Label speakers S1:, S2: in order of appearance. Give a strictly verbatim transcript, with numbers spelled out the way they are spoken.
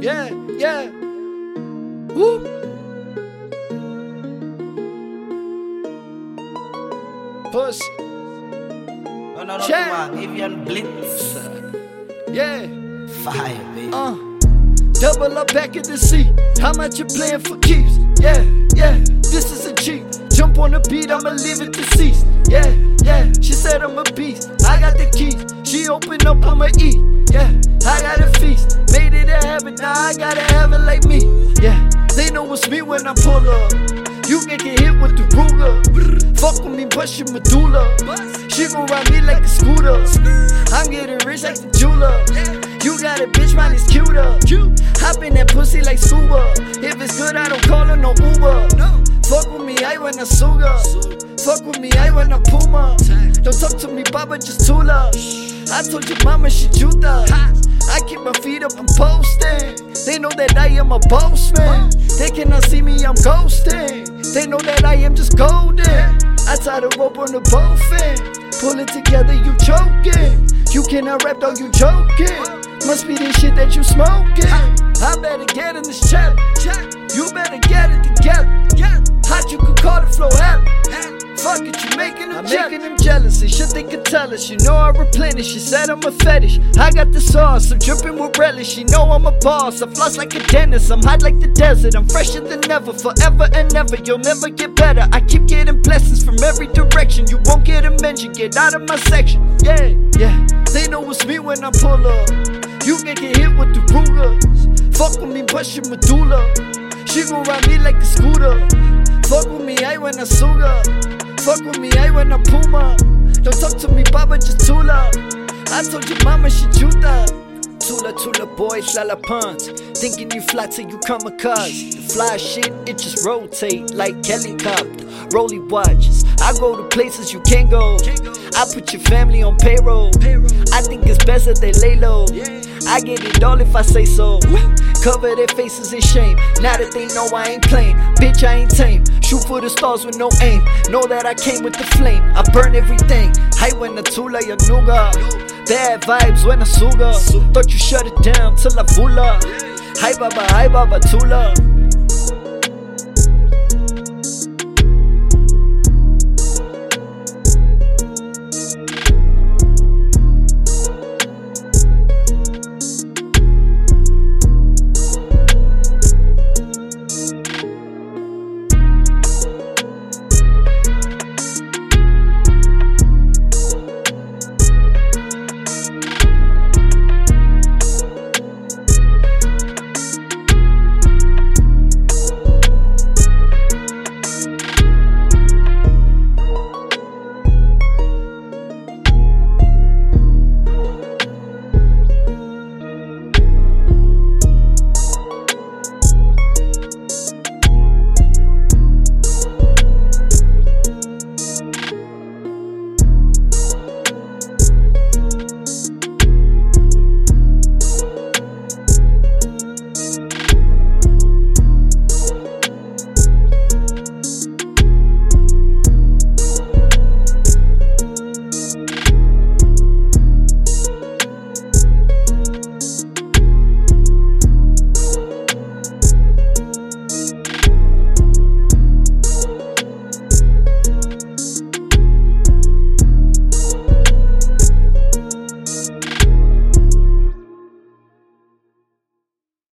S1: Yeah, yeah. Woo. Pussy.
S2: Oh, no, no,
S1: Check.
S2: come on. Avian Blitz.
S1: Yeah.
S2: Fire, baby.
S1: Uh. Double up back in the seat. How much you playing for keeps? Yeah, yeah. This is a Jeep. Jump on the beat, I'ma leave it deceased. Yeah, yeah. She said I'm a beast. I got the keys. She opened up, I'ma eat. Yeah, I got a feast. Made it a habit, now I gotta have it like me. Yeah, they know it's me when I pull up. You can get hit with the Ruger. Fuck with me, bust your medulla. She gon' ride me like a scooter. I'm getting rich like the jeweler. You got a bitch, mine is cuter. Hop in that pussy like scuba. If it's good, I don't call her no Uber. Fuck with me, I wanna suga. Fuck with me, I wanna Puma. Don't talk to me, Baba, just Tula. I told your mama she juta. I keep my feet up and posting. They know that I am a boss man. They cannot see me, I'm ghosting. They know that I am just golden. I tie the rope on the both end. Pull it together, you choking. You cannot rap, though you joking. Must be this shit that you smoking. I better get in this challenge. You better get it together. Hot, you could call the flow happy. Fuck it, you making them I'm jealous. making them jealousy, shit they could tell us. You know I replenish, she said I'm a fetish. I got the sauce, I'm dripping with relish. You know I'm a boss, I floss like a dentist. I'm hot like the desert, I'm fresher than ever. Forever and ever, you'll never get better. I keep getting blessings from every direction. You won't get a mention, get out of my section. Yeah, yeah, they know it's me when I pull up. You can get hit with the Rugers. Fuck with me, bust your medulla. She gon' ride me like a scooter. Fuck with me, I wanna suga. Fuck with me, I wanna Puma. Don't talk to me, Baba, just Tula. I told your mama she juta. Tula, Tula, boys, lala puns. Thinking you fly till you kamikaze. The fly shit, it just rotate like helicopter. Rolly watches. I go to places you can't go. I put your family on payroll. I think it's best that they lay low. I get it all if I say so. Cover their faces in shame. Now that they know I ain't playing. Bitch, I ain't tame. Shoot for the stars with no aim. Know that I came with the flame. I burn everything. High when the Tula, your nuga. Bad vibes when I suga. Thought you shut it down till I vula. Hi Baba, hi Baba, Tula.